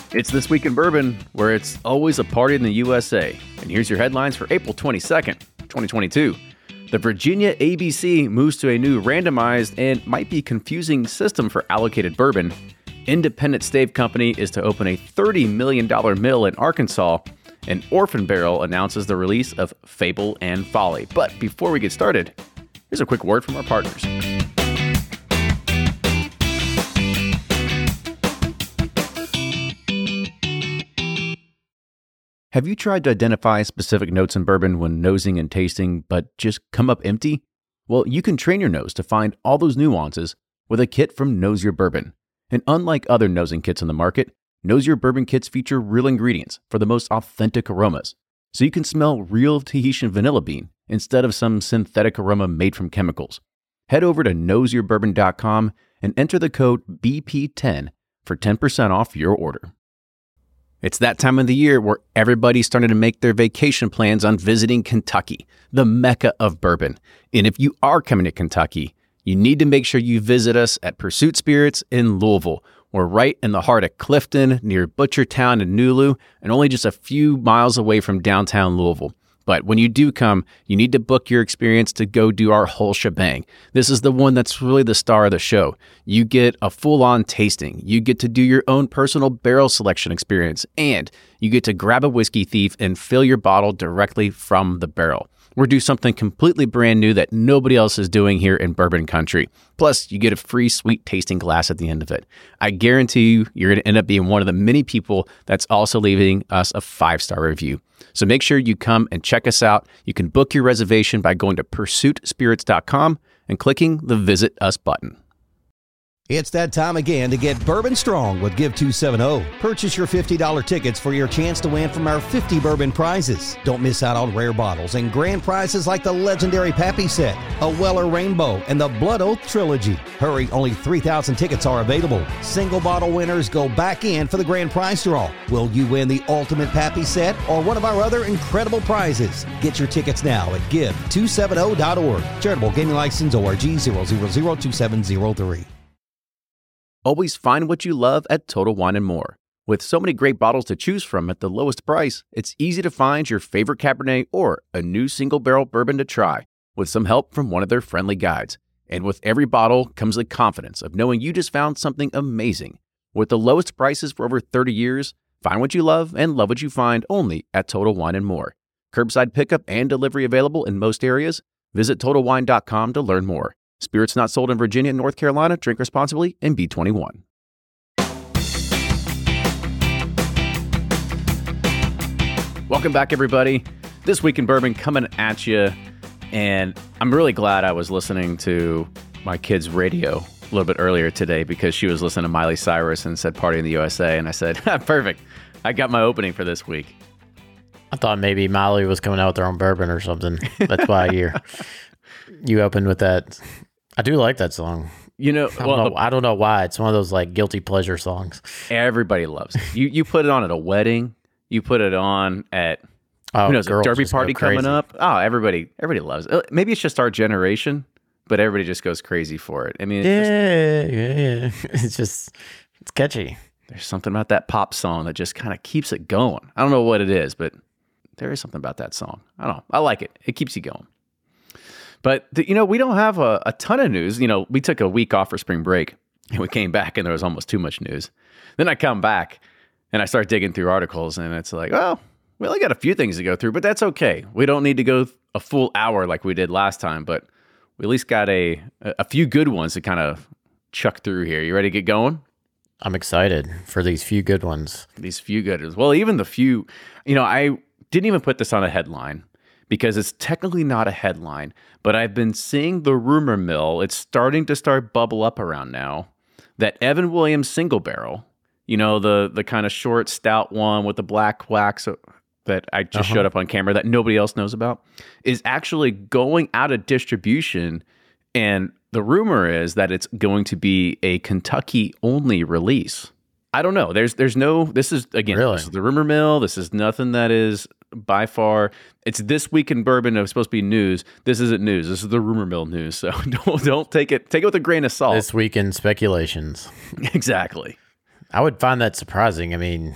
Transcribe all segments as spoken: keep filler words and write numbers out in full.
It's This Week in Bourbon, where it's always a party in the U S A. And here's your headlines for April twenty-second, twenty twenty-two. The Virginia A B C moves to a new randomized and might be confusing system for allocated bourbon. Independent Stave Company is to open a thirty million dollars mill in Arkansas. And Orphan Barrel announces the release of Fable and Folly. But before we get started, here's a quick word from our partners. Have you tried to identify specific notes in bourbon when nosing and tasting, but just come up empty? Well, you can train your nose to find all those nuances with a kit from Nose Your Bourbon. And unlike other nosing kits on the market, Nose Your Bourbon kits feature real ingredients for the most authentic aromas, so you can smell real Tahitian vanilla bean instead of some synthetic aroma made from chemicals. Head over to nose your bourbon dot com and enter the code B P ten for ten percent off your order. It's that time of the year where everybody's starting to make their vacation plans on visiting Kentucky, the mecca of bourbon. And if you are coming to Kentucky, you need to make sure you visit us at Pursuit Spirits in Louisville. We're right in the heart of Clifton, near Butchertown and Nulu, and only just a few miles away from downtown Louisville. But when you do come, you need to book your experience to go do our whole shebang. This is the one that's really the star of the show. You get a full-on tasting. You get to do your own personal barrel selection experience. And you get to grab a whiskey thief and fill your bottle directly from the barrel. We're doing something completely brand new that nobody else is doing here in bourbon country. Plus, you get a free sweet tasting glass at the end of it. I guarantee you, you're going to end up being one of the many people that's also leaving us a five-star review. So make sure you come and check us out. You can book your reservation by going to pursuit spirits dot com and clicking the Visit Us button. It's that time again to get Bourbon Strong with Give two seventy. Purchase your fifty dollars tickets for your chance to win from our fifty bourbon prizes. Don't miss out on rare bottles and grand prizes like the legendary Pappy set, a Weller Rainbow, and the Blood Oath Trilogy. Hurry, only three thousand tickets are available. Single bottle winners go back in for the grand prize draw. Will you win the ultimate Pappy set or one of our other incredible prizes? Get your tickets now at give two seventy dot org. Charitable Gaming License O R G zero zero zero two seven zero three. Always find what you love at Total Wine and More. With so many great bottles to choose from at the lowest price, it's easy to find your favorite Cabernet or a new single barrel bourbon to try with some help from one of their friendly guides. And with every bottle comes the confidence of knowing you just found something amazing. With the lowest prices for over thirty years, find what you love and love what you find only at Total Wine and More. Curbside pickup and delivery available in most areas. Visit total wine dot com to learn more. Spirits not sold in Virginia and North Carolina. Drink responsibly and be twenty-one. Welcome back, everybody. This Week in Bourbon coming at you. And I'm really glad I was listening to my kid's radio a little bit earlier today because she was listening to Miley Cyrus and said Party in the U S A. And I said, perfect. I got my opening for this week. I thought maybe Miley was coming out with her own bourbon or something. That's why you you opened with that. I do like that song. You know, I don't, well, know, I don't know why. It's one of those like guilty pleasure songs. Everybody loves it. You you put it on at a wedding. You put it on at oh, who knows, a derby just party go crazy. coming up. Oh, everybody everybody loves it. Maybe it's just our generation, but everybody just goes crazy for it. I mean, it's yeah, just, yeah, yeah. It's just it's catchy. There's something about that pop song that just kind of keeps it going. I don't know what it is, but there is something about that song. I don't know. I like it. It keeps you going. But, the, you know, we don't have a, a ton of news. You know, we took a week off for spring break, and we came back, and there was almost too much news. Then I come back, and I start digging through articles, and it's like, oh, we only got a few things to go through, but that's okay. We don't need to go a full hour like we did last time, but we at least got a, a few good ones to kind of chuck through here. You ready to get going? I'm excited for these few good ones. These few good ones. Well, even the few, you know, I didn't even put this on a headline, because it's technically not a headline, but I've been seeing the rumor mill. It's starting to start bubble up around now that Evan Williams single barrel, you know, the the kind of short, stout one with the black wax that I just uh-huh. showed up on camera that nobody else knows about, is actually going out of distribution. And the rumor is that it's going to be a Kentucky-only release. I don't know. There's there's no, this is, again, really? This is the rumor mill. This is nothing that is by far, it's This Week in Bourbon. It was supposed to be news. This isn't news. This is the rumor mill news. So don't don't take it take it with a grain of salt. This Week in Speculations. Exactly. I would find that surprising. I mean,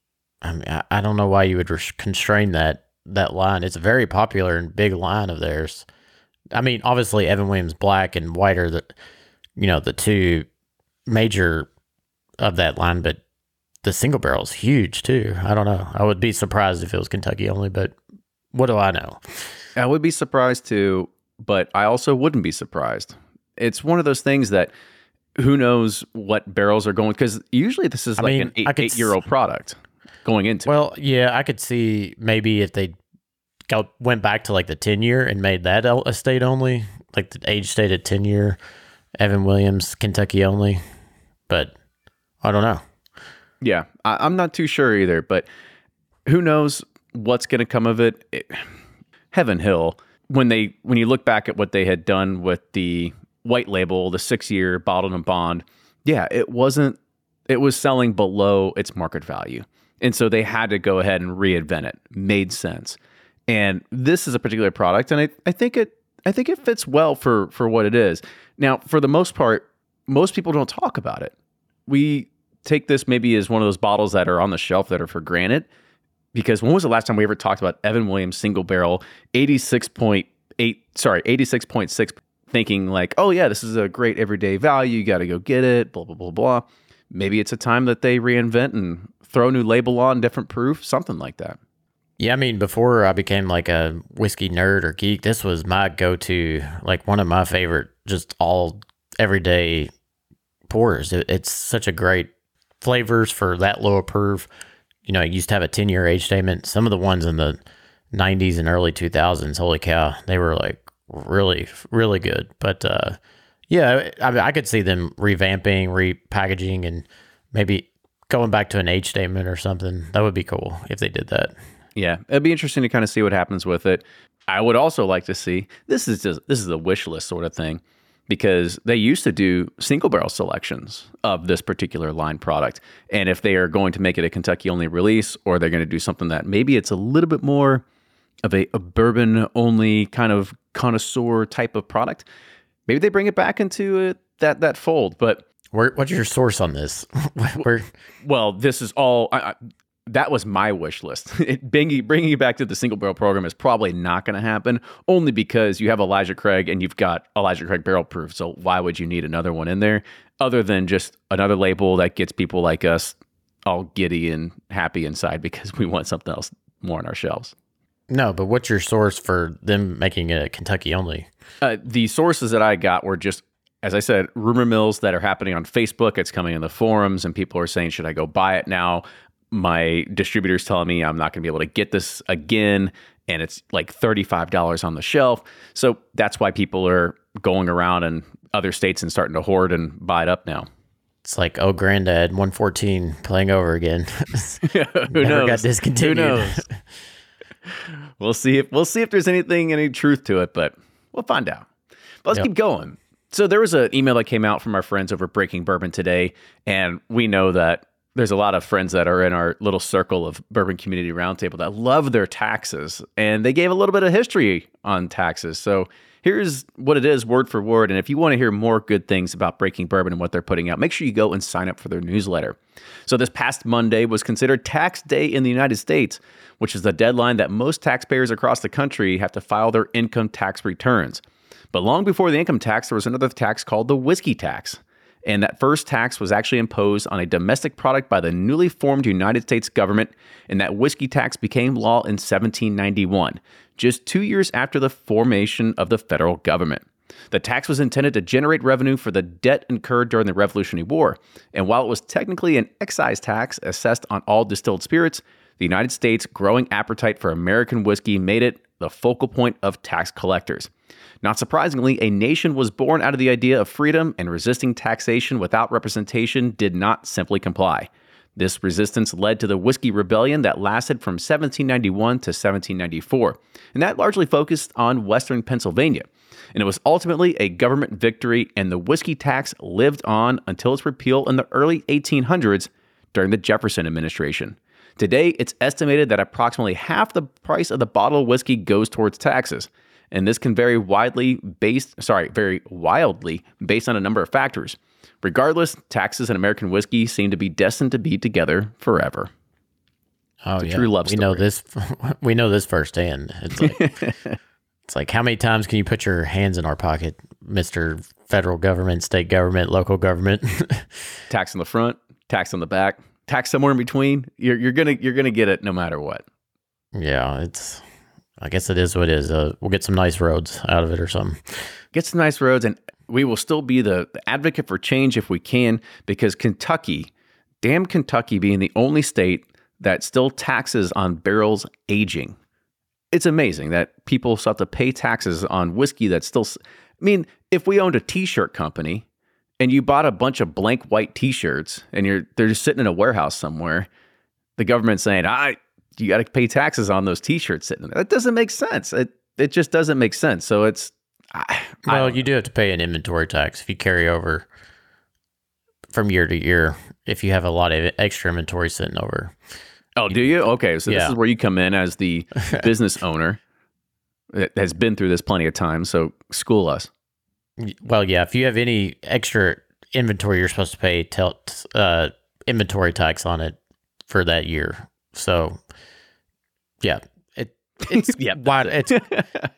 I mean, I, I don't know why you would res- constrain that that line. It's a very popular and big line of theirs. I mean, obviously, Evan Williams Black and White are the, you know, the two major of that line, but the single barrel is huge too. I don't know. I would be surprised if it was Kentucky only, but what do I know? I would be surprised too, but I also wouldn't be surprised. It's one of those things that who knows what barrels are going, because usually this is I like mean, an eight, I could eight year old product going into. Well, yeah, I could see maybe if they go, went back to like the ten year and made that a state only, like the age stated ten year, Evan Williams, Kentucky only, but I don't know. Yeah, I, I'm not too sure either, but who knows what's going to come of it. it. Heaven Hill, when they when you look back at what they had done with the white label, the six-year bottled and bond, yeah, it wasn't, it was selling below its market value. And so they had to go ahead and reinvent it. Made sense. And this is a particular product, and I, I think it I think it fits well for for what it is. Now, for the most part, most people don't talk about it. We take this maybe as one of those bottles that are on the shelf that are for granted, because when was the last time we ever talked about Evan Williams single barrel eighty-six point eight, sorry, eighty-six point six, thinking like, oh yeah, this is a great everyday value, you got to go get it, blah, blah, blah, blah. Maybe it's a time that they reinvent and throw a new label on, different proof, something like that. Yeah, I mean, before I became like a whiskey nerd or geek, this was my go-to, like one of my favorite, just all everyday pours. It, it's such a great flavors for that low a proof. You know, it used to have a ten year age statement. Some of the ones in the nineties and early two thousands, holy cow, they were like really, really good. But uh, yeah, I, I could see them revamping, repackaging, and maybe going back to an age statement or something. That would be cool if they did that. Yeah, it'd be interesting to kind of see what happens with it. I would also like to see, this is just, this is a wish list sort of thing, because they used to do single barrel selections of this particular line product. And if they are going to make it a Kentucky only release, or they're going to do something that maybe it's a little bit more of a, a bourbon only kind of connoisseur type of product, maybe they bring it back into it, that that fold. But Where, what's your source on this? Where, well, this is all, I, I, that was my wish list. It, bringing, bringing it back to the single barrel program is probably not going to happen, only because you have Elijah Craig and you've got Elijah Craig barrel proof. So why would you need another one in there other than just another label that gets people like us all giddy and happy inside because we want something else more on our shelves? No, but what's your source for them making it Kentucky only? Uh, the sources that I got were just, as I said, rumor mills that are happening on Facebook. It's coming in the forums and people are saying, should I go buy it now? My distributor's telling me I'm not going to be able to get this again, and it's like thirty-five dollars on the shelf. So that's why people are going around in other states and starting to hoard and buy it up now. It's like, oh, granddad, one fourteen playing over again. Who Never knows? got discontinued. Who knows? We'll see if we'll see if there's anything, any truth to it, but we'll find out. But let's Yep. keep going. So there was an email that came out from our friends over at Breaking Bourbon today, and we know that there's a lot of friends that are in our little circle of Bourbon Community Roundtable that love their taxes, and they gave a little bit of history on taxes. So here's what it is, word for word. And if you want to hear more good things about Breaking Bourbon and what they're putting out, make sure you go and sign up for their newsletter. So this past Monday was considered tax day in the United States, which is the deadline that most taxpayers across the country have to file their income tax returns. But long before the income tax, there was another tax called the whiskey tax. And that first tax was actually imposed on a domestic product by the newly formed United States government, and that whiskey tax became law in seventeen ninety-one, just two years after the formation of the federal government. The tax was intended to generate revenue for the debt incurred during the Revolutionary War, and while it was technically an excise tax assessed on all distilled spirits, the United States' growing appetite for American whiskey made it the focal point of tax collectors. Not surprisingly, a nation was born out of the idea of freedom, and resisting taxation without representation did not simply comply. This resistance led to the Whiskey Rebellion that lasted from seventeen ninety-one to seventeen ninety-four, and that largely focused on western Pennsylvania. And it was ultimately a government victory, and the whiskey tax lived on until its repeal in the early eighteen hundreds during the Jefferson administration. Today, it's estimated that approximately half the price of the bottle of whiskey goes towards taxes. And this can vary widely based, sorry, very wildly based on a number of factors. Regardless, taxes and American whiskey seem to be destined to be together forever. Oh, It's a yeah. true love we know story. this. We know this firsthand. It's like, it's like, how many times can you put your hands in our pocket, Mister Federal Government, state government, local government? Tax on the front, tax on the back, tax somewhere in between. You're you're gonna you're gonna get it no matter what. Yeah, it's. I guess it is what it is. Uh, we'll get some nice roads out of it or something. Get some nice roads, and we will still be the, the advocate for change if we can, because Kentucky, damn Kentucky, being the only state that still taxes on barrels aging. It's amazing that people still have to pay taxes on whiskey that's still. I mean, if we owned a T-shirt company and you bought a bunch of blank white T-shirts and you're they're just sitting in a warehouse somewhere, the government's saying, "I you got to pay taxes on those T-shirts sitting there." That doesn't make sense. It it just doesn't make sense. So it's I, I Well, you do have to pay an inventory tax if you carry over from year to year. If you have a lot of extra inventory sitting over. Oh, do you? Okay, so Yeah. this is where you come in as the business owner that has been through this plenty of times. So school us. Well, yeah, if you have any extra inventory, you're supposed to pay tel- uh, inventory tax on it for that year. So, yeah, it it's Yep, why that's it's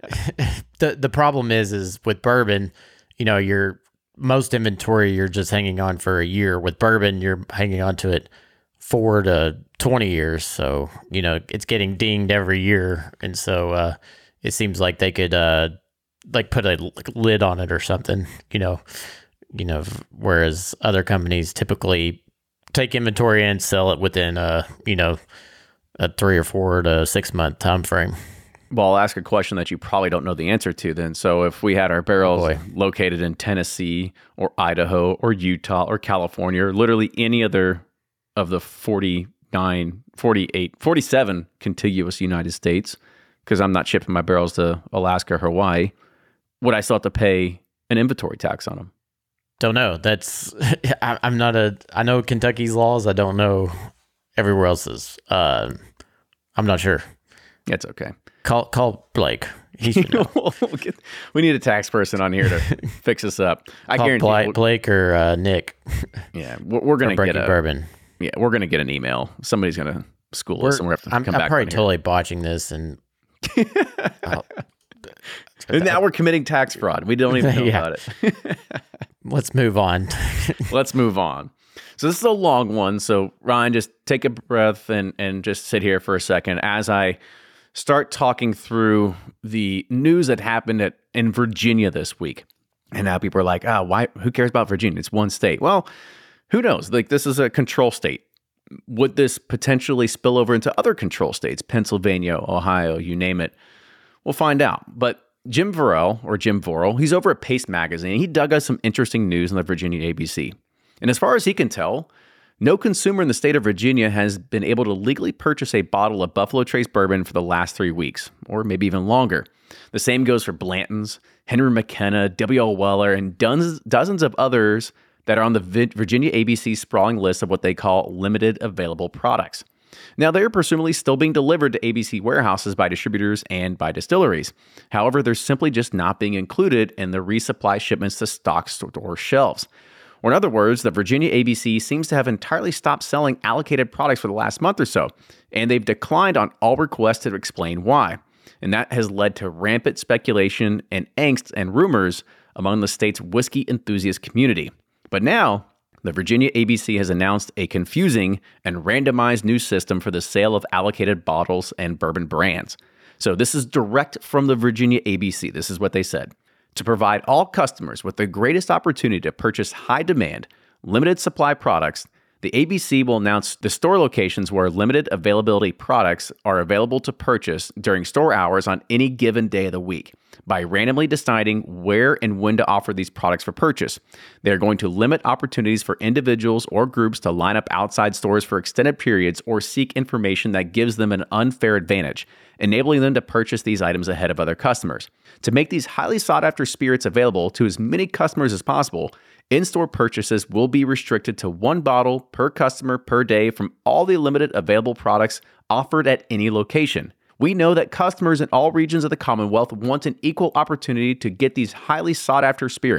the the problem is is with bourbon, you know, your most inventory you're just hanging on for a year. With bourbon, you're hanging on to it four to twenty years. So, you know, it's getting dinged every year, and so uh, it seems like they could. Uh, like put a like, lid on it or something, you know, you know, whereas other companies typically take inventory and sell it within a, you know, a three or four to six month time frame. Well, I'll ask a question that you probably don't know the answer to then. So if we had our barrels Boy. located in Tennessee or Idaho or Utah or California or literally any other of the forty-nine, forty-eight, forty-seven contiguous United States, because I'm not shipping my barrels to Alaska or Hawaii, would I still have to pay an inventory tax on them? Don't know. That's, I, I'm not a, I know Kentucky's laws. I don't know everywhere else's. Uh, I'm not sure. It's okay. Call, call Blake. He should know. We'll get- we need a tax person on here to fix us up. I Call guarantee. Blake, we'll- Blake or uh, Nick yeah, we're, we're gonna from get Breaking a Bourbon. yeah, we're gonna get an email. Somebody's gonna school We're, us, and we have to I'm, come I'm back. probably on here. totally botching this, and I'll- And now we're committing tax fraud. We don't even know Yeah. about it. let's move on. Let's move on. So this is a long one. So Ryan, just take a breath and and just sit here for a second as I start talking through the news that happened at in Virginia this week. And now people are like, "Ah, oh, why? Who cares about Virginia? It's one state." Well, who knows? Like this is a control state. Would this potentially spill over into other control states? Pennsylvania, Ohio, you name it. We'll find out. But Jim Vorel, or Jim Vorel, he's over at Paste Magazine. He dug us some interesting news on the Virginia A B C. And as far as he can tell, no consumer in the state of Virginia has been able to legally purchase a bottle of Buffalo Trace bourbon for the last three weeks, or maybe even longer. The same goes for Blanton's, Henry McKenna, W L Weller, and dozens, dozens of others that are on the Virginia A B C sprawling list of what they call limited available products. Now, they are presumably still being delivered to A B C warehouses by distributors and by distilleries. However, they're simply just not being included in the resupply shipments to stock store shelves. Or in other words, the Virginia A B C seems to have entirely stopped selling allocated products for the last month or so, and they've declined on all requests to explain why. And that has led to rampant speculation and angst and rumors among the state's whiskey enthusiast community. But now, the Virginia A B C has announced a confusing and randomized new system for the sale of allocated bottles and bourbon brands. So this is direct from the Virginia A B C. This is what they said. To provide all customers with the greatest opportunity to purchase high-demand, limited supply products, the A B C will announce the store locations where limited availability products are available to purchase during store hours on any given day of the week by randomly deciding where and when to offer these products for purchase. They're going to limit opportunities for individuals or groups to line up outside stores for extended periods or seek information that gives them an unfair advantage, enabling them to purchase these items ahead of other customers. To make these highly sought-after spirits available to as many customers as possible, in-store purchases will be restricted to one bottle per customer per day from all the limited available products offered at any location. We know that customers in all regions of the Commonwealth want an equal opportunity to get these highly sought-after spirits.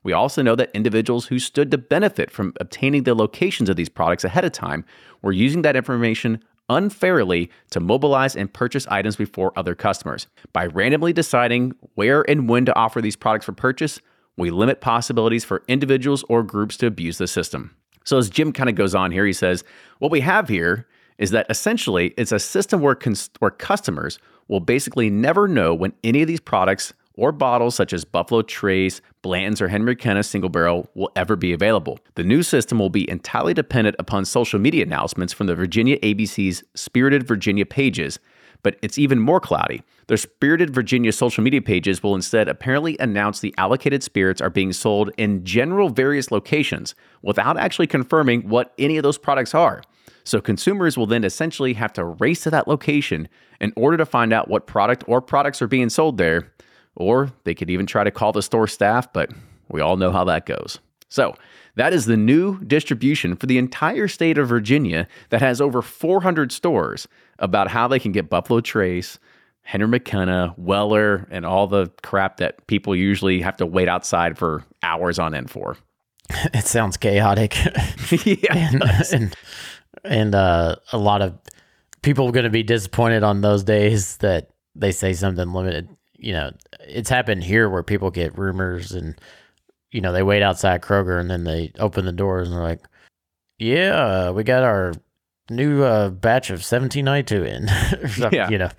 We also know that individuals who stood to benefit from obtaining the locations of these products ahead of time were using that information unfairly to mobilize and purchase items before other customers. By randomly deciding where and when to offer these products for purchase, we limit possibilities for individuals or groups to abuse the system. So as Jim kind of goes on here, he says, what we have here is that essentially it's a system where, cons- where customers will basically never know when any of these products or bottles such as Buffalo Trace, Blanton's, or Henry McKenna Single Barrel will ever be available. The new system will be entirely dependent upon social media announcements from the Virginia A B C's Spirited Virginia pages, but it's even more cloudy. Their Spirited Virginia social media pages will instead apparently announce the allocated spirits are being sold in general various locations without actually confirming what any of those products are. So consumers will then essentially have to race to that location in order to find out what product or products are being sold there. Or they could even try to call the store staff, but we all know how that goes. So that is the new distribution for the entire state of Virginia that has over four hundred stores about how they can get Buffalo Trace, Henry McKenna, Weller, and all the crap that people usually have to wait outside for hours on end for. It sounds chaotic. Yeah, and and, and uh, a lot of people are going to be disappointed on those days that they say something limited. You know, it's happened here where people get rumors and, you know, they wait outside Kroger and then they open the doors and they're like, yeah, we got our new uh, batch of seventeen ninety-two in. Or something, Yeah. You know,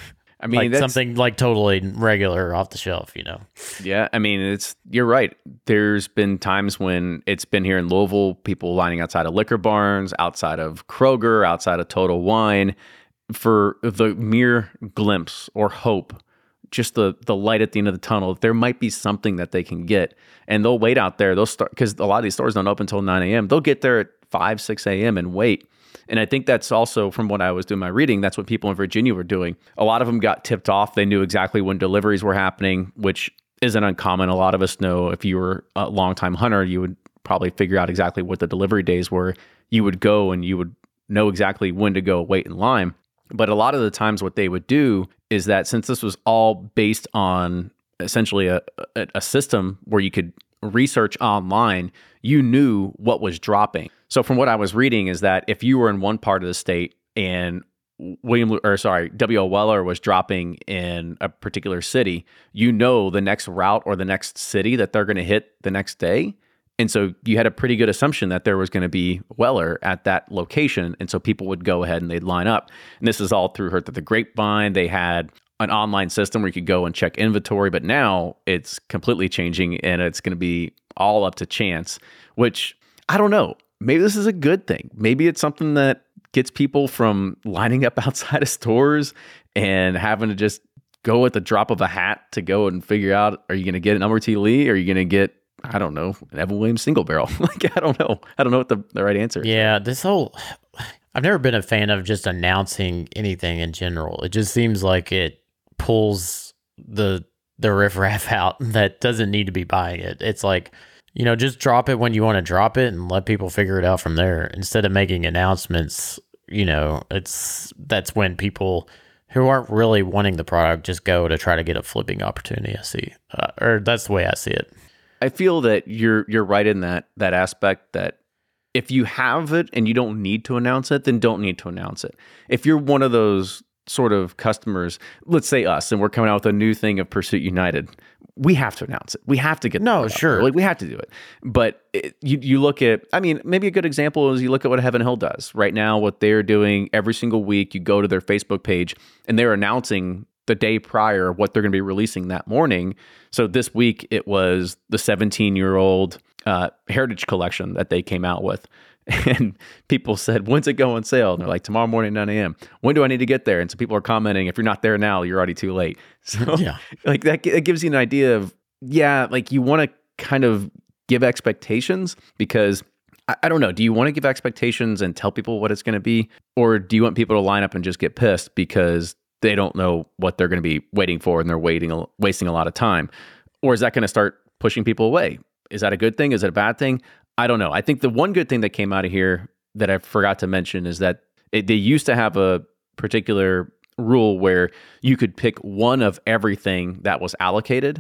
I mean, like that's, something like totally regular off the shelf, you know. yeah, I mean, it's, you're right. There's been times when it's been here in Louisville, people lining outside of liquor barns, outside of Kroger, outside of Total Wine for the mere glimpse or hope, just the the light at the end of the tunnel. There might be something that they can get, and they'll wait out there. They'll start, because a lot of these stores don't open until nine a.m. They'll get there at five, six a.m. and wait. And I think that's also, from what I was doing my reading, that's what people in Virginia were doing. A lot of them got tipped off. They knew exactly when deliveries were happening, which isn't uncommon. A lot of us know, if you were a longtime hunter, you would probably figure out exactly what the delivery days were. You would go and you would know exactly when to go wait in line. But a lot of the times what they would do is that, since this was all based on essentially a, a, a system where you could research online, you knew what was dropping. So from what I was reading is that if you were in one part of the state and William, or sorry, W L Weller was dropping in a particular city, you know the next route or the next city that they're going to hit the next day. And so you had a pretty good assumption that there was going to be Weller at that location. And so people would go ahead and they'd line up. And this is all through Heard the Grapevine. They had an online system where you could go and check inventory, but now it's completely changing and it's going to be all up to chance, which I don't know. Maybe this is a good thing. Maybe it's something that gets people from lining up outside of stores and having to just go at the drop of a hat to go and figure out, are you going to get an Elmer T. Lee? Or are you going to get, I don't know, an Evan Williams Single Barrel? Like, I don't know. I don't know what the, the right answer is. Yeah, this whole, I've never been a fan of just announcing anything in general. It just seems like it pulls the the riffraff out that doesn't need to be buying it. It's like, you know, just drop it when you want to drop it and let people figure it out from there. Instead of making announcements, you know, it's that's when people who aren't really wanting the product just go to try to get a flipping opportunity. I see, uh, or that's the way I see it. I feel that you're you're right in that that aspect, that if you have it and you don't need to announce it, then don't need to announce it. If you're one of those sort of customers, let's say us, and we're coming out with a new thing of Pursuit United, we have to announce it. We have to get the No, word out sure. there. Like, we have to do it. But it, you you look at, I mean, maybe a good example is you look at what Heaven Hill does right now. What they're doing every single week, you go to their Facebook page and they're announcing the day prior what they're going to be releasing that morning. So this week it was the seventeen-year-old uh, Heritage Collection that they came out with. And people said, when's it go on sale? And they're like, tomorrow morning, nine a.m. When do I need to get there? And so people are commenting, if you're not there now, you're already too late. So Yeah. like that, it gives you an idea of, yeah, like you want to kind of give expectations, because I, I don't know, do you want to give expectations and tell people what it's going to be? Or do you want people to line up and just get pissed because they don't know what they're going to be waiting for and they're waiting, wasting a lot of time? Or is that going to start pushing people away? Is that a good thing? Is it a bad thing? I don't know. I think the one good thing that came out of here that I forgot to mention is that it, they used to have a particular rule where you could pick one of everything that was allocated,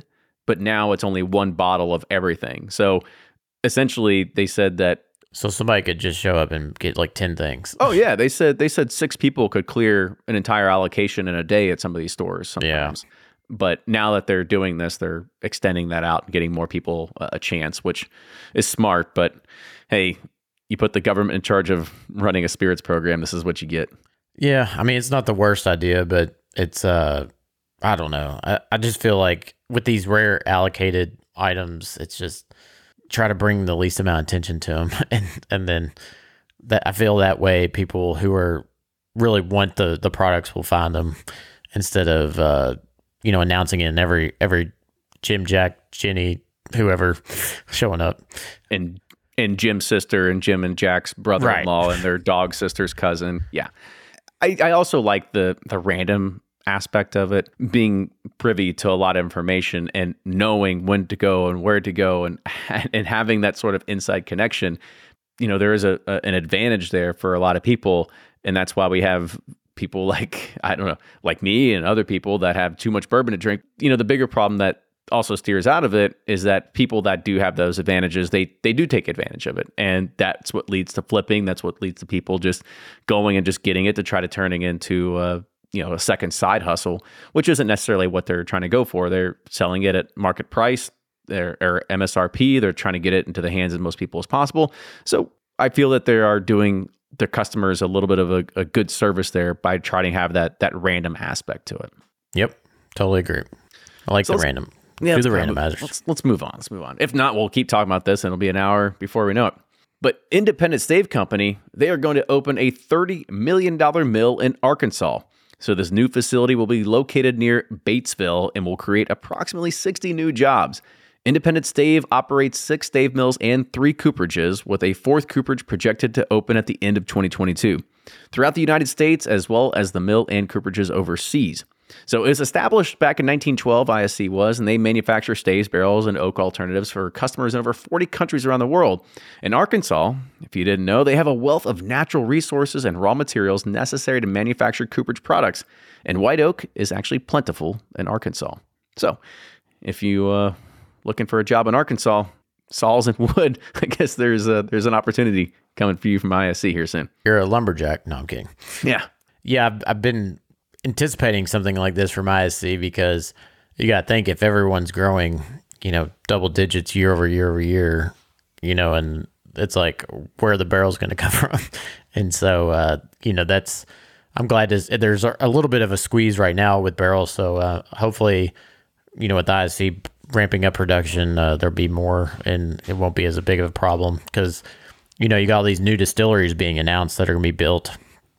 but now it's only one bottle of everything. So essentially, they said that. So somebody could just show up and get like ten things. Oh yeah, they said they said six people could clear an entire allocation in a day at some of these stores sometimes. Yeah. But now that they're doing this, they're extending that out and getting more people a chance, which is smart. But hey, you put the government in charge of running a spirits program, this is what you get. Yeah, I mean, it's not the worst idea, but it's, uh, I don't know. I, I just feel like with these rare allocated items, it's just try to bring the least amount of attention to them. And, and then that I feel that way people who are really want the, the products will find them instead of, uh, you know, announcing it in every, every Jim, Jack, Jenny, whoever showing up. And, and Jim's sister and Jim and Jack's brother-in-law right. and their dog sister's cousin. Yeah. I, I also like the, the random aspect of it, being privy to a lot of information and knowing when to go and where to go and and having that sort of inside connection. You know, there is a, a an advantage there for a lot of people, and that's why we have people like, I don't know, like me and other people that have too much bourbon to drink. You know, the bigger problem that also steers out of it is that people that do have those advantages, they they do take advantage of it. And that's what leads to flipping. That's what leads to people just going and just getting it to try to turning into uh you know, a second side hustle, which isn't necessarily what they're trying to go for. They're selling it at market price, they're, or M S R P. They're trying to get it into the hands of most people as possible. So I feel that they are doing their customers a little bit of a, a good service there by trying to have that that random aspect to it. Yep, totally agree. I like so the random. Yeah, Do the randomizers. Let's, let's move on. Let's move on. If not, we'll keep talking about this and it'll be an hour before we know it. But Independent Stave Company, they are going to open a thirty million dollars mill in Arkansas. So this new facility will be located near Batesville and will create approximately sixty new jobs. Independent Stave operates six stave mills and three cooperages, with a fourth cooperage projected to open at the end of twenty twenty-two, throughout the United States, as well as the mill and cooperages overseas. So it was established back in nineteen twelve, I S C was, and they manufacture staves, barrels, and oak alternatives for customers in over forty countries around the world. In Arkansas, if you didn't know, they have a wealth of natural resources and raw materials necessary to manufacture cooperage products, and white oak is actually plentiful in Arkansas. So if you uh looking for a job in Arkansas, saws and wood, I guess there's a, there's an opportunity coming for you from I S C here soon. You're a lumberjack. No, I'm kidding. Yeah. Yeah, I've, I've been anticipating something like this from I S C because you got to think if everyone's growing, you know, double digits year over year over year, you know, and it's like where the barrel's going to come from. And so, uh, you know, that's, I'm glad to, there's a little bit of a squeeze right now with barrels. So uh, hopefully, you know, with I S C ramping up production, uh, there'll be more and it won't be as big of a problem because, you know, you got all these new distilleries being announced that are going to be built,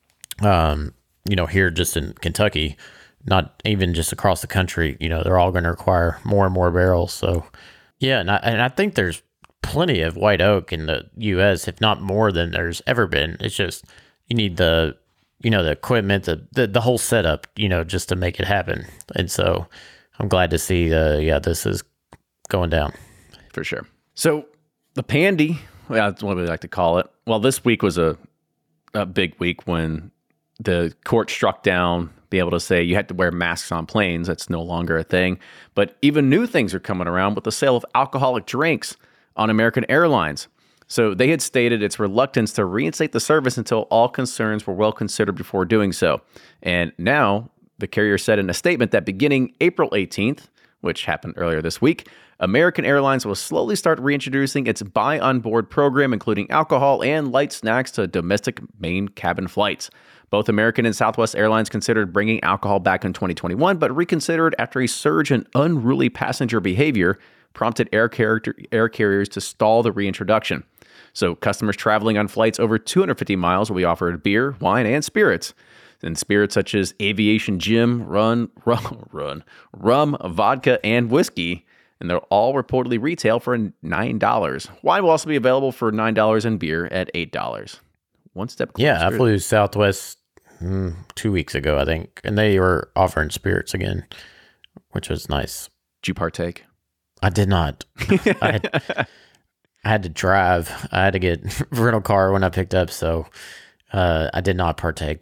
um, you know, here just in Kentucky, not even just across the country. You know, they're all going to require more and more barrels. So, yeah, and I, and I think there's plenty of white oak in the U S, if not more than there's ever been. It's just you need the, you know, the equipment, the the, the whole setup, you know, just to make it happen. And so I'm glad to see, uh, yeah, this is going down. For sure. So the Pandy, well, that's what we like to call it. Well, this week was a a big week when the court struck down, be able to say you had to wear masks on planes. That's no longer a thing. But even new things are coming around with the sale of alcoholic drinks on American Airlines. So they had stated its reluctance to reinstate the service until all concerns were well considered before doing so. And now the carrier said in a statement that beginning April eighteenth, which happened earlier this week, American Airlines will slowly start reintroducing its buy on board program, including alcohol and light snacks to domestic main cabin flights. Both American and Southwest Airlines considered bringing alcohol back in twenty twenty-one, but reconsidered after a surge in unruly passenger behavior prompted air, character, air carriers to stall the reintroduction. So customers traveling on flights over two hundred fifty miles will be offered beer, wine, and spirits. And spirits such as Aviation Gin, run, rum, run, rum, vodka, and whiskey. And they'll all reportedly retail for nine dollars. Wine will also be available for nine dollars and beer at eight dollars. One step closer. Yeah, I flew Southwest mm, two weeks ago, I think, and they were offering spirits again, which was nice. Did you partake? I did not. I, had, I had to drive. I had to get a rental car when I picked up, so uh, I did not partake. But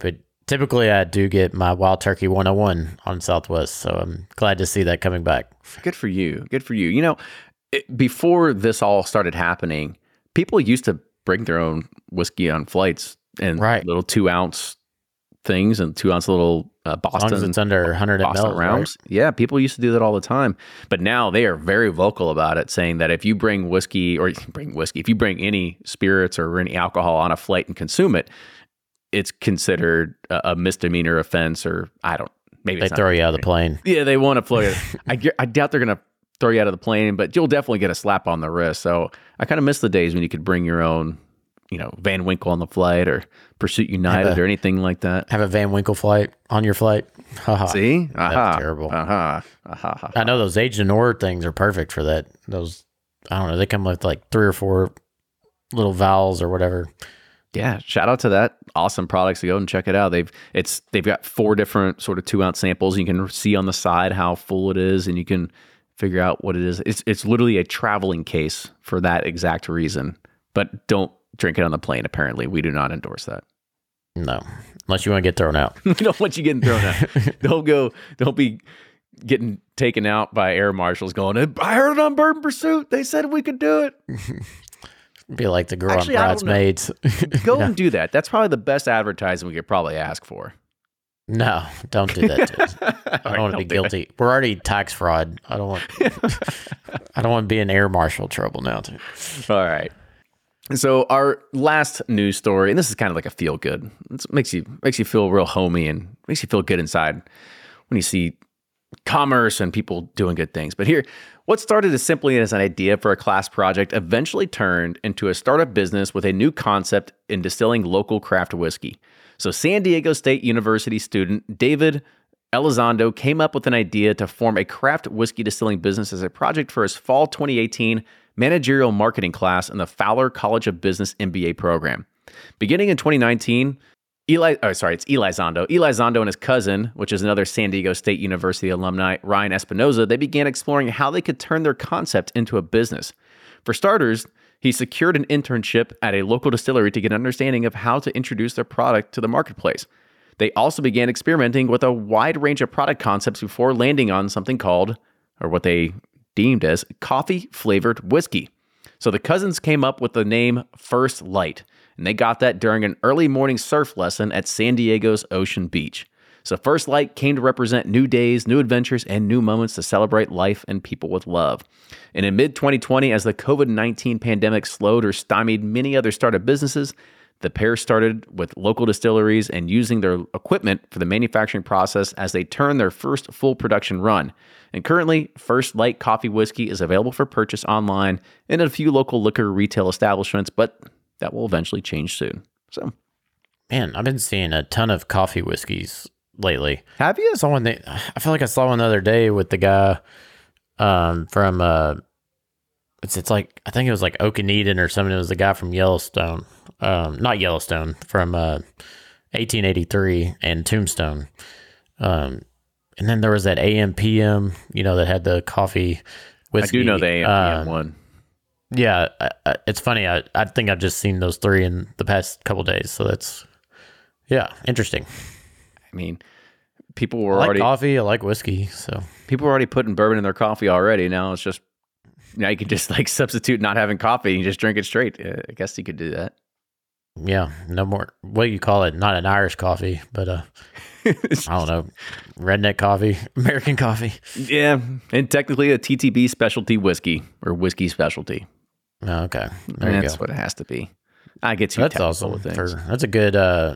typically I do get my Wild Turkey one oh one on Southwest, so I'm glad to see that coming back. Good for you. Good for you. You know, it, before this all started happening, people used to bring their own whiskey on flights and right. little two ounce things and two ounce little uh, Boston. As long as it's under one hundred Boston milliliters, rounds. Right? Yeah, people used to do that all the time. But now they are very vocal about it, saying that if you bring whiskey or you bring whiskey, if you bring any spirits or any alcohol on a flight and consume it, it's considered a, a misdemeanor offense, or I don't. Maybe they it's throw you out of the plane. Yeah, they want to float you. I, I doubt they're going to throw you out of the plane, but you'll definitely get a slap on the wrist. So I kind of miss the days when you could bring your own, you know, Van Winkle on the flight or Pursuit United a, or anything like that. Have a Van Winkle flight on your flight. See? That's Aha. terrible. Aha. Aha. I know those aged in ore things are perfect for that. Those, I don't know, they come with like three or four little valves or whatever. Yeah, shout out to that awesome products. Go and check it out. They've it's they've got four different sort of two ounce samples. You can see on the side how full it is, and you can figure out what it is. It's it's literally a traveling case for that exact reason. But don't drink it on the plane. Apparently, we do not endorse that. No, unless you want to get thrown out. We don't want you getting thrown out. Don't go. Don't be getting taken out by air marshals. Going, I heard it on Bourbon Pursuit. They said we could do it. Be like the girl Actually, on Bridesmaids. Go yeah. and do that. That's probably the best advertising we could probably ask for. No, don't do that to us. I don't want to be guilty. It. We're already tax fraud. I don't want. I don't want to be in air marshal trouble now, too. All right. So our last news story, and this is kind of like a feel good. It makes you makes you feel real homey and makes you feel good inside when you see commerce and people doing good things. But here, what started as simply as an idea for a class project eventually turned into a startup business with a new concept in distilling local craft whiskey. So San Diego State University student David Elizondo came up with an idea to form a craft whiskey distilling business as a project for his fall twenty eighteen managerial marketing class in the Fowler College of Business M B A program. Beginning in twenty nineteen, Eli, oh, sorry, it's Elizondo. Elizondo and his cousin, which is another San Diego State University alumni, Ryan Espinoza, they began exploring how they could turn their concept into a business. For starters, he secured an internship at a local distillery to get an understanding of how to introduce their product to the marketplace. They also began experimenting with a wide range of product concepts before landing on something called, or what they deemed as, coffee-flavored whiskey. So the cousins came up with the name First Light, and they got that during an early morning surf lesson at San Diego's Ocean Beach. So First Light came to represent new days, new adventures, and new moments to celebrate life and people with love. And in mid twenty twenty, as the covid nineteen pandemic slowed or stymied many other startup businesses, the pair started with local distilleries and using their equipment for the manufacturing process as they turned their first full production run. And currently, First Light Coffee Whiskey is available for purchase online and in a few local liquor retail establishments, but that will eventually change soon. So, man, I've been seeing a ton of coffee whiskeys lately. Have you? Someone they, I feel like I saw one the other day with the guy um, from uh, it's it's like I think it was like Okaneden or something. It was the guy from Yellowstone, um, not Yellowstone, from uh, eighteen eighty-three and Tombstone. Um, and then there was that A M P M, you know, that had the coffee whiskey. I do know the A M P M um, one. Yeah, I, I, it's funny. I, I think I've just seen those three in the past couple of days. So that's, yeah, interesting. I mean, people were I like already coffee. I like whiskey. So people were already putting bourbon in their coffee already. Now it's just now you can just like substitute not having coffee and you just drink it straight. I guess you could do that. Yeah, no more. What do you call it? Not an Irish coffee, but uh, I don't know, redneck coffee, American coffee. Yeah, and technically a T T B specialty whiskey or whiskey specialty. Oh, okay, there you That's go. what it has to be. I get too That's technical awesome. with things. For, that's a good. Uh,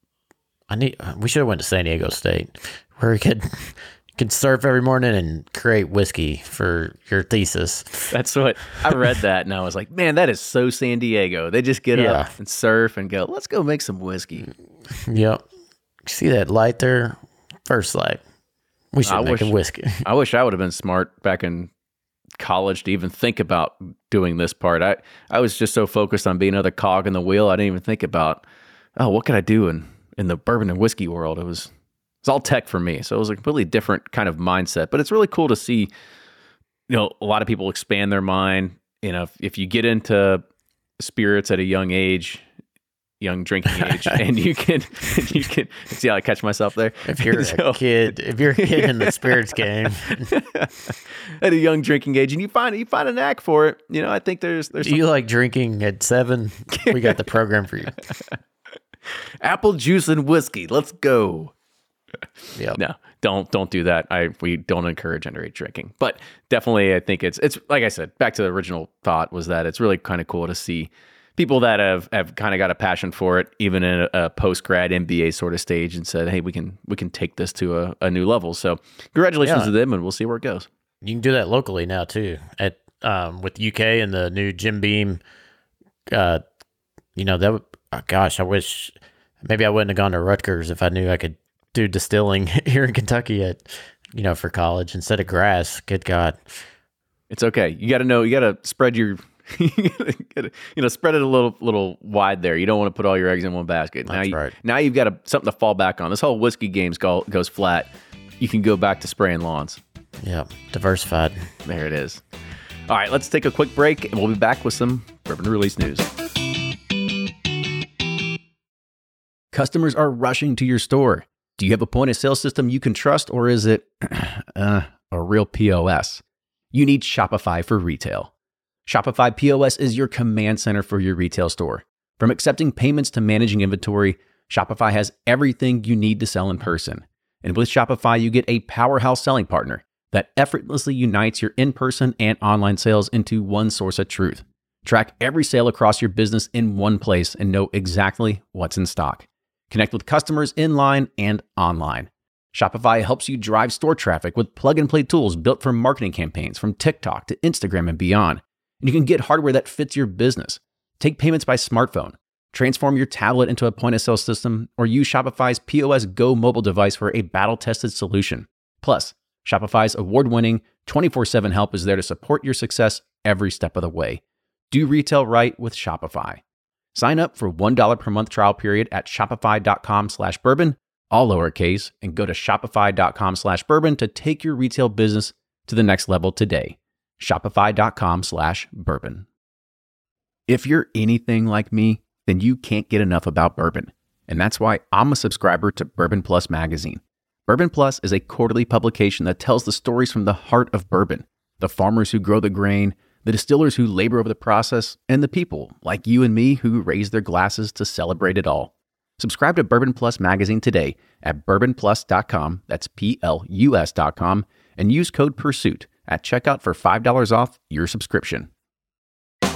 I need. We should have went to San Diego State, where we could could surf every morning and create whiskey for your thesis. That's what I read that and I was like, man, that is so San Diego. They just get Yeah. up and surf and go, let's go make some whiskey. Yep. See that light there? First Light. We should I make wish- a whiskey. I wish I would have been smart back in college to even think about doing this part. I, I was just so focused on being another cog in the wheel. I didn't even think about, oh, what could I do in, in the bourbon and whiskey world? It was it's all tech for me. So it was a completely different kind of mindset. But it's really cool to see, you know, a lot of people expand their mind. You know, if, if you get into spirits at a young age, young drinking age, and you can you can see how I catch myself there. If you're so, a kid, if you're a kid in the spirits game, at a young drinking age, and you find you find a knack for it, you know, I think there's there's. Do you like drinking at seven? We got the program for you. Apple juice and whiskey. Let's go. Yeah. No, don't don't do that. I we don't encourage underage drinking, but definitely I think it's it's like I said. Back to the original thought was that it's really kind of cool to see people that have, have kind of got a passion for it, even in a, a post-grad M B A sort of stage, and said, hey, we can we can take this to a, a new level. So congratulations yeah. to them, and we'll see where it goes. You can do that locally now, too, at um, with U K and the new Jim Beam. Uh, you know, that would, oh, gosh, I wish maybe I wouldn't have gone to Rutgers if I knew I could do distilling here in Kentucky at, you know, for college instead of grass. Good God. It's okay. You got to know, you got to spread your... you gotta, you know, spread it a little, little wide there. You don't want to put all your eggs in one basket. That's now, you, right. Now you've got a, something to fall back on. This whole whiskey game go, goes flat. You can go back to spraying lawns. Yeah, diversified. There it is. All right, let's take a quick break, and we'll be back with some bourbon release news. Customers are rushing to your store. Do you have a point of sale system you can trust, or is it uh, a real P O S? You need Shopify for retail. Shopify P O S is your command center for your retail store. From accepting payments to managing inventory, Shopify has everything you need to sell in person. And with Shopify, you get a powerhouse selling partner that effortlessly unites your in-person and online sales into one source of truth. Track every sale across your business in one place and know exactly what's in stock. Connect with customers in line and online. Shopify helps you drive store traffic with plug-and-play tools built for marketing campaigns from TikTok to Instagram and beyond. And you can get hardware that fits your business. Take payments by smartphone, transform your tablet into a point-of-sale system, or use Shopify's P O S Go mobile device for a battle-tested solution. Plus, Shopify's award-winning twenty-four seven help is there to support your success every step of the way. Do retail right with Shopify. Sign up for one dollar per month trial period at shopify.com slash bourbon, all lowercase, and go to shopify.com slash bourbon to take your retail business to the next level today. Shopify.com slash bourbon. If you're anything like me, then you can't get enough about bourbon. And that's why I'm a subscriber to Bourbon Plus magazine. Bourbon Plus is a quarterly publication that tells the stories from the heart of bourbon, the farmers who grow the grain, the distillers who labor over the process, and the people like you and me who raise their glasses to celebrate it all. Subscribe to Bourbon Plus magazine today at bourbon plus dot com, that's P L U S dot com, and use code PURSUIT at checkout for five dollars off your subscription. All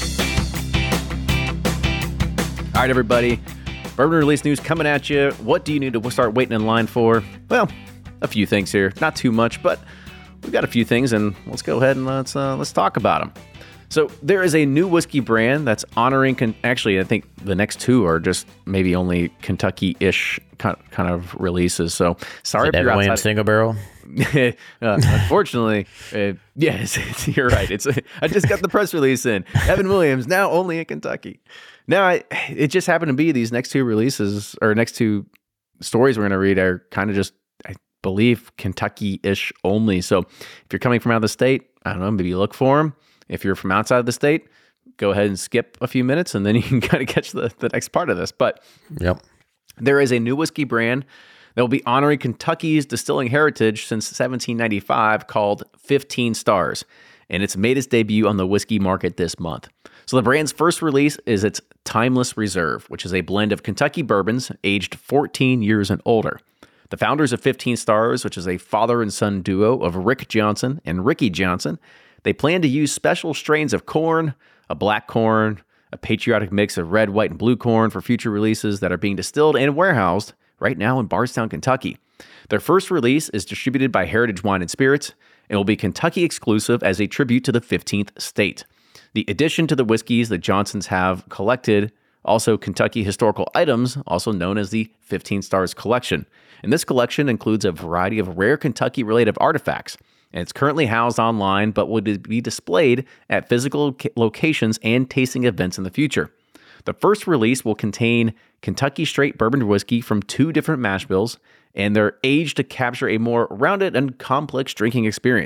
right, everybody. Bourbon release news coming at you. What do you need to start waiting in line for? Well, a few things here. Not too much, but we've got a few things, and let's go ahead and let's uh, let's talk about them. So there is a new whiskey brand that's honoring, con- actually, I think the next two are just maybe only Kentucky-ish kind of releases. So sorry if Evan you're Williams outside. single barrel. uh, unfortunately, uh, yes, you're right. It's I just got the press release in. Evan Williams now only in Kentucky. Now, I, it just happened to be these next two releases or next two stories we're going to read are kind of just, I believe, Kentucky-ish only. So if you're coming from out of the state, I don't know, maybe look for them. If you're from outside of the state, go ahead and skip a few minutes, and then you can kind of catch the, the next part of this. But Yep. there is a new whiskey brand that will be honoring Kentucky's distilling heritage since seventeen ninety-five called fifteen Stars, and it's made its debut on the whiskey market this month. So the brand's first release is its Timeless Reserve, which is a blend of Kentucky bourbons aged fourteen years and older. The founders of fifteen Stars, which is a father and son duo of Rick Johnson and Ricky Johnson, they plan to use special strains of corn, a black corn, a patriotic mix of red, white, and blue corn for future releases that are being distilled and warehoused right now in Bardstown, Kentucky. Their first release is distributed by Heritage Wine and Spirits and will be Kentucky exclusive as a tribute to the fifteenth state. The addition to the whiskeys the Johnsons have collected also Kentucky historical items, also known as the fifteen Stars Collection. And this collection includes a variety of rare Kentucky-related artifacts, and it's currently housed online but will be displayed at physical locations and tasting events in the future. The first release will contain Kentucky straight bourbon whiskey from two different mash bills, and they're aged to capture a more rounded and complex drinking experience.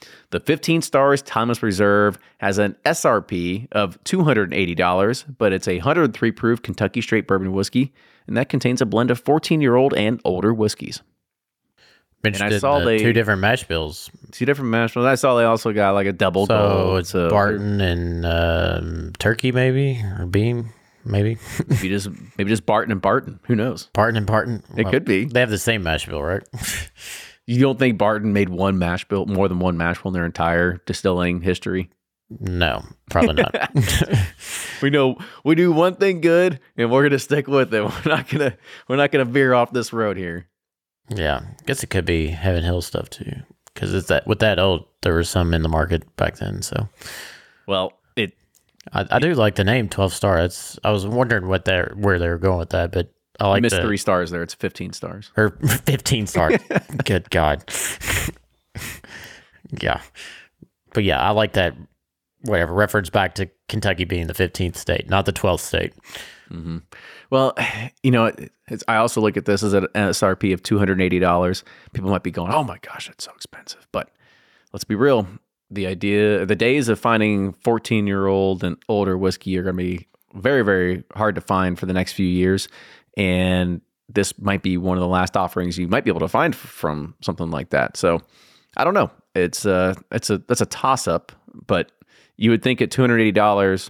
The fifteen Stars Timeless Reserve has an S R P of two hundred eighty dollars, but it's a one hundred three proof Kentucky Straight Bourbon whiskey, and that contains a blend of fourteen-year-old and older whiskeys. And I saw the they, two different mash bills. Two different mash bills. I saw they also got like a double so gold. It's so it's Barton and um, Turkey, maybe, or Beam, maybe. maybe just maybe just Barton and Barton. Who knows? Barton and Barton. It well, could be. They have the same mash bill, right? You don't think Barton made one mash bill, more than one mash bill in their entire distilling history? No, probably not. We know we do one thing good, and we're gonna stick with it. We're not gonna we're not gonna veer off this road here. Yeah, I guess it could be Heaven Hill stuff too, because it's that with that old, there was some in the market back then. So, well, it I, I do like the name twelve Star. It's I was wondering what they where they were going with that, but I like you missed the, three stars there. It's fifteen stars or fifteen stars. Good God, yeah, but yeah, I like that. Whatever reference back to Kentucky being the fifteenth state, not the twelfth state. Mm-hmm. Well, you know, it's, I also look at this as an S R P of two hundred eighty dollars. People might be going, "Oh my gosh, that's so expensive." But let's be real. The idea, the days of finding fourteen-year-old and older whiskey are going to be very, very hard to find for the next few years. And this might be one of the last offerings you might be able to find from something like that. So I don't know. It's a, it's a, that's a toss up, but you would think at two hundred eighty dollars,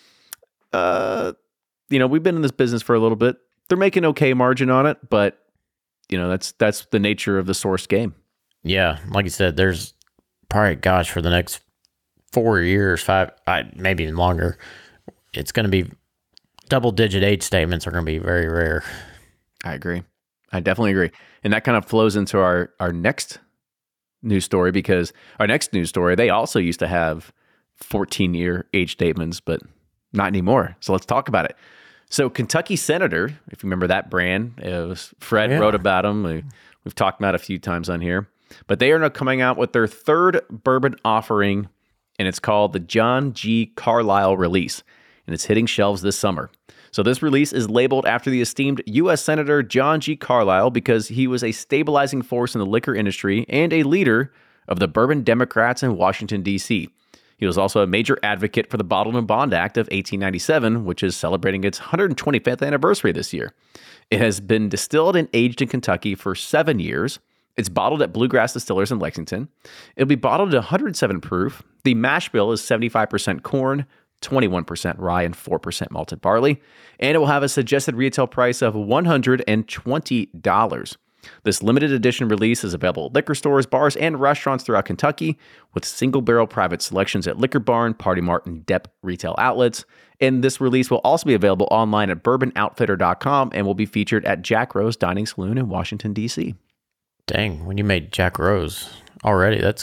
uh, you know, we've been in this business for a little bit. They're making okay margin on it, but you know, that's that's the nature of the source game. Yeah, like you said, there's probably, gosh, for the next four years, five, I, maybe even longer, it's going to be double-digit age statements are going to be very rare. I agree. I definitely agree, and that kind of flows into our our next news story, because our next news story, they also used to have fourteen-year age statements, but not anymore. So let's talk about it. So Kentucky Senator, if you remember that brand, it was Fred yeah. wrote about them. We, we've talked about it a few times on here. But they are now coming out with their third bourbon offering, and it's called the John G. Carlisle Release, and it's hitting shelves this summer. So this release is labeled after the esteemed U S Senator John G. Carlisle because he was a stabilizing force in the liquor industry and a leader of the Bourbon Democrats in Washington, D C He was also a major advocate for the Bottled and Bond Act of eighteen ninety-seven, which is celebrating its one hundred twenty-fifth anniversary this year. It has been distilled and aged in Kentucky for seven years. It's bottled at Bluegrass Distillers in Lexington. It'll be bottled at one hundred seven proof. The mash bill is seventy-five percent corn, twenty-one percent rye, and four percent malted barley. And it will have a suggested retail price of one hundred twenty dollars. This limited edition release is available at liquor stores, bars, and restaurants throughout Kentucky, with single-barrel private selections at Liquor Barn, Party Mart, and Depp retail outlets. And this release will also be available online at bourbon outfitter dot com and will be featured at Jack Rose Dining Saloon in Washington, D C Dang, when you made Jack Rose already, that's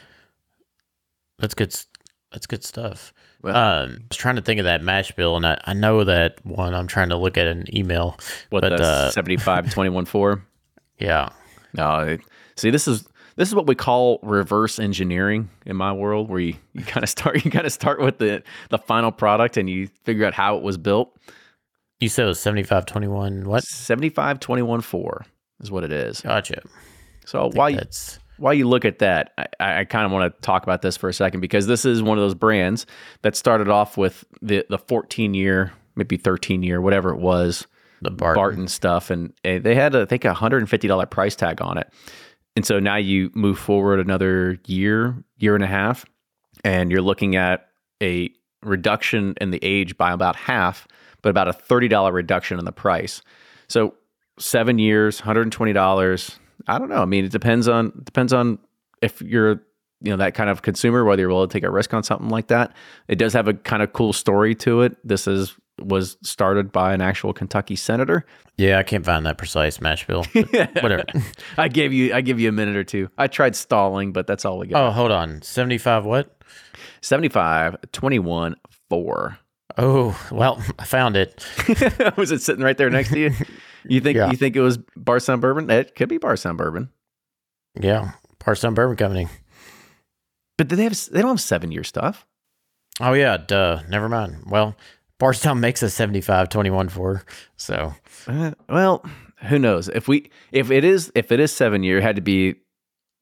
that's good. That's good stuff. Well, um, I was trying to think of that mash bill, and I, I know that one. I'm trying to look at an email. What, but, the uh, seventy-five twenty-one four? Yeah. No, it, see, this is this is what we call reverse engineering in my world, where you, you kind of start you kind of start with the the final product and you figure out how it was built. You said it was seventy-five twenty-one what? seventy-five twenty-one four is what it is. Gotcha. So while you, while you look at that, I, I kind of want to talk about this for a second, because this is one of those brands that started off with the the fourteen year, maybe thirteen year, whatever it was, the Barton, Barton stuff, and they had, I think, a one hundred fifty dollars price tag on it. And so now you move forward another year, year and a half, and you're looking at a reduction in the age by about half, but about a thirty dollars reduction in the price. So seven years, one hundred twenty dollars. I don't know. I mean, it depends on depends on if you're, you know, that kind of consumer, whether you're willing to take a risk on something like that. It does have a kind of cool story to it. This is was started by an actual Kentucky senator. Yeah, I can't find that precise mash bill. Whatever. I gave you I give you a minute or two. I tried stalling, but that's all we got. Oh, hold on. seventy-five what? seventy-five twenty-one four. Oh, well, I found it. Was it sitting right there next to you? You think yeah. you think it was Bardstown Bourbon? It could be Bardstown Bourbon. Yeah, Bardstown Bourbon Company. But do they have they don't have seven year stuff? Oh yeah, duh. Never mind. Well, Bardstown makes a seventy-five twenty-one for, so uh, well, who knows? If we if it is if it is seven year, it had to be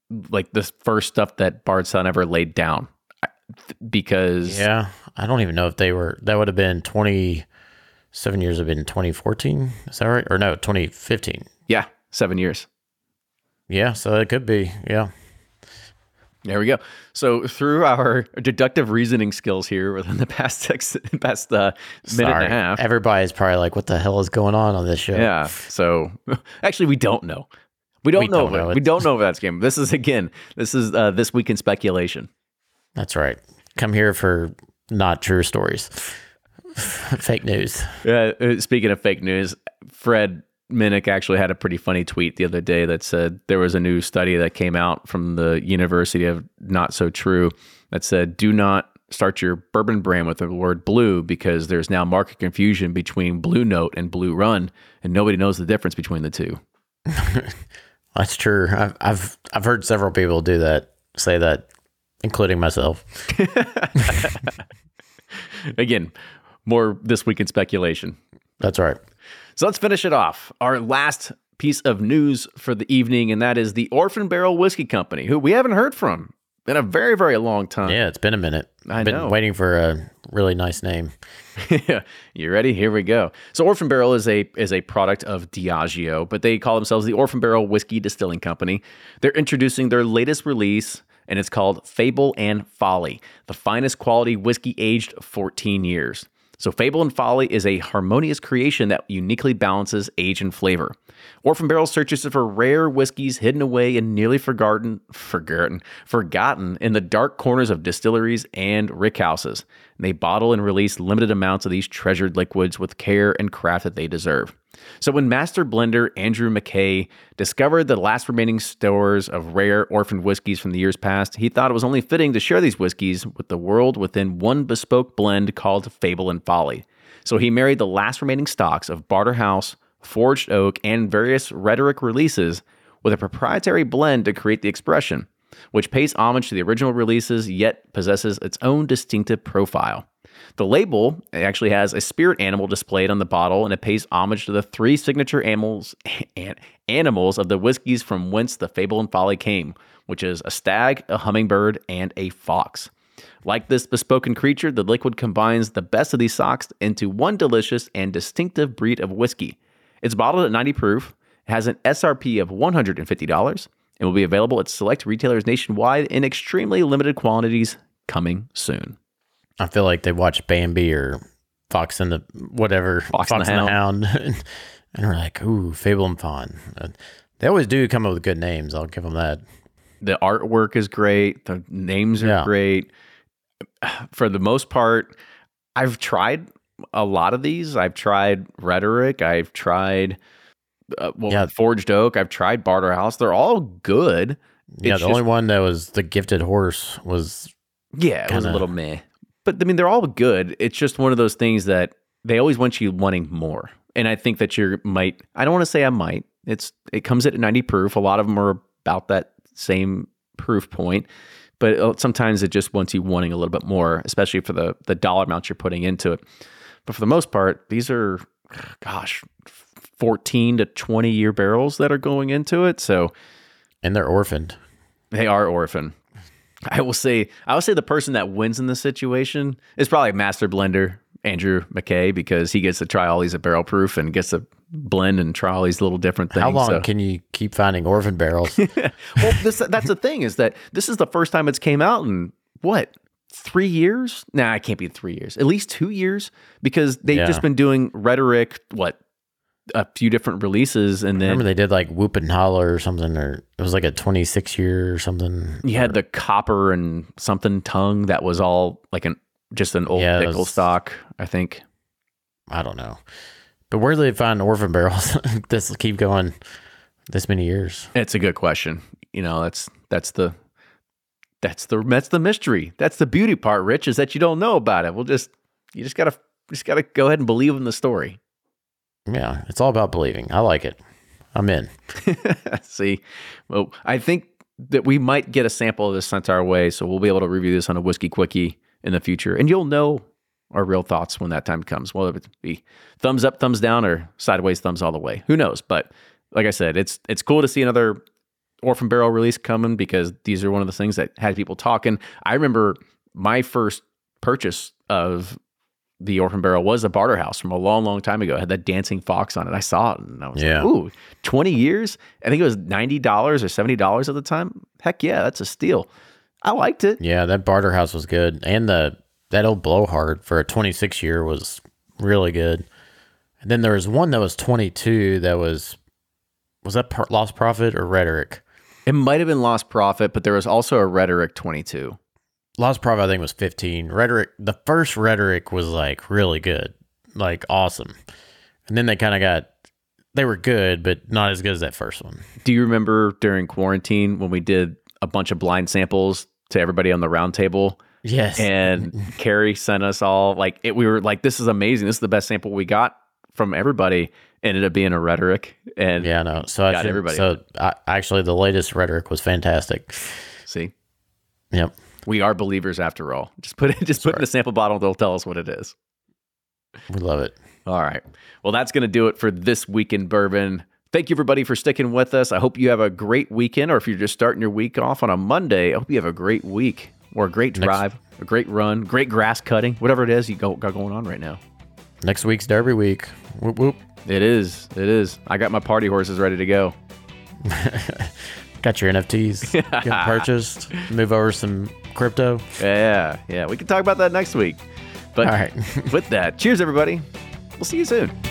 like the first stuff that Bardstown ever laid down. Because yeah, I don't even know if they were. That would have been twenty-seven years. Have been twenty fourteen. Is that right? Or no, twenty fifteen. Yeah, seven years. Yeah, so it could be. Yeah. There we go. So through our deductive reasoning skills here within the past six, past uh, minute Sorry. and a half, Everybody's probably like, "What the hell is going on on this show?" yeah. So actually, we don't know. We don't We know. don't know. We don't know if that's game. This is again. This is uh, this week in speculation. That's right. Come here for not true stories. Fake news. Uh, uh, speaking of fake news, Fred Minnick actually had a pretty funny tweet the other day that said there was a new study that came out from the University of Not So True that said, do not start your bourbon brand with the word blue because there's now market confusion between Blue Note and Blue Run, and nobody knows the difference between the two. That's true. I've, I've I've heard several people do that, say that, including myself. Again, more this week in speculation. That's right. So let's finish it off. Our last piece of news for the evening, and that is the Orphan Barrel Whiskey Company, who we haven't heard from in a very, very long time. Yeah, it's been a minute. I I've been know. waiting for a really nice name. You ready? Here we go. So Orphan Barrel is a is a product of Diageo, but they call themselves the Orphan Barrel Whiskey Distilling Company. They're introducing their latest release, and it's called Fable and Folly, the finest quality whiskey aged fourteen years. So Fable and Folly is a harmonious creation that uniquely balances age and flavor. Orphan Barrel searches for rare whiskeys hidden away and nearly forgotten, forgotten, forgotten in the dark corners of distilleries and rickhouses. And they bottle and release limited amounts of these treasured liquids with care and craft that they deserve. So when master blender Andrew McKay discovered the last remaining stores of rare orphaned whiskeys from the years past, he thought it was only fitting to share these whiskeys with the world within one bespoke blend called Fable and Folly. So he married the last remaining stocks of Barterhouse, Forged Oak, and various Rhetoric releases with a proprietary blend to create the expression, which pays homage to the original releases yet possesses its own distinctive profile. The label actually has a spirit animal displayed on the bottle, and it pays homage to the three signature animals animals of the whiskeys from whence the Fable and Folly came, which is a stag, a hummingbird, and a fox. Like this bespoken creature, the liquid combines the best of these stocks into one delicious and distinctive breed of whiskey. It's bottled at ninety proof, it has an S R P of one hundred fifty dollars, and will be available at select retailers nationwide in extremely limited quantities coming soon. I feel like they watch Bambi or Fox and the whatever, Fox, Fox and the and the Hound, and we're like, ooh, Fable and Fawn. Uh, They always do come up with good names. I'll give them that. The artwork is great. The names are Yeah. great. For the most part, I've tried a lot of these. I've tried Rhetoric. I've tried uh, well, Yeah. Forged Oak. I've tried Barterhouse. They're all good. Yeah, It's the just- only one that was the Gifted Horse was Yeah, it was a kinda- little meh. But I mean, they're all good. It's just one of those things that they always want you wanting more. And I think that you might, I don't want to say I might. It's It comes at ninety proof. A lot of them are about that same proof point. But sometimes it just wants you wanting a little bit more, especially for the, the dollar amount you're putting into it. But for the most part, these are, gosh, fourteen to twenty year barrels that are going into it. So and they're orphaned. they are orphan. I will say, I will say the person that wins in this situation is probably Master Blender Andrew McKay, because he gets to try all these at barrel proof and gets to blend and try all these little different things. How long So- can you keep finding orphan barrels? well, this, that's the thing, is that this is the first time it's came out in what, three years? Nah, it can't be three years. At least two years, because they've Yeah. just been doing Rhetoric, what, a few different releases, and then Remember they did like Whoop and Holler or something, or it was like a twenty-six year or something. you had the copper and something tongue that was all like an just an old Yeah, it nickel was- stock, I think. I don't know. But where do they find orphan barrels? This keep going this many years. It's a good question. You know, that's that's the that's the that's the mystery. That's the beauty part, Rich, is that you don't know about it. We'll just you just gotta just gotta go ahead and believe in the story. Yeah, it's all about believing. I like it. I'm in. See, well, I think that we might get a sample of this sent our way, so we'll be able to review this on a Whiskey Quickie in the future, and you'll know our real thoughts when that time comes. Whether it be thumbs up, thumbs down, or sideways thumbs all the way. Who knows? But like I said, it's it's cool to see another Orphan Barrel release coming because these are one of the things that had people talking. I remember my first purchase of the Orphan Barrel was a Barter House from a long, long time ago. It had that dancing fox on it. I saw it and I was Yeah. like, ooh, twenty years? I think it was ninety dollars or seventy dollars at the time. Heck yeah, that's a steal. I liked it. Yeah, that Barter House was good. And the that old Blowhard for a twenty-six year was really good. And then there was one that was twenty-two that was, was that Pro- Lost Prophet or Rhetoric? It might have been Lost Prophet, but there was also a Rhetoric twenty-two. Lost Prophet, I think, was fifteen. Rhetoric, the first Rhetoric was like really good, like awesome. And then they kind of got, they were good, but not as good as that first one. Do you remember during quarantine when we did a bunch of blind samples to everybody on the round table? Yes. And Carrie sent us all, like, it, we were like, this is amazing. This is the best sample we got from everybody. Ended up being a Rhetoric. And yeah, no. So I got should, everybody. So I, actually, the latest Rhetoric was fantastic. See? Yep. We are believers after all. Just put it, just put it in a sample bottle. They'll tell us what it is. We love it. All right. Well, that's going to do it for this week in bourbon. Thank you, everybody, for sticking with us. I hope you have a great weekend, or if you're just starting your week off on a Monday, I hope you have a great week or a great drive, Next. a great run, great grass cutting, whatever it is you go, got going on right now. Next week's Derby week. Whoop, whoop. It is. It is. I got my party horses ready to go. Got your N F Ts getting purchased. Move over some crypto. Yeah, yeah. We can talk about that next week. But all right. with that, cheers, everybody. We'll see you soon.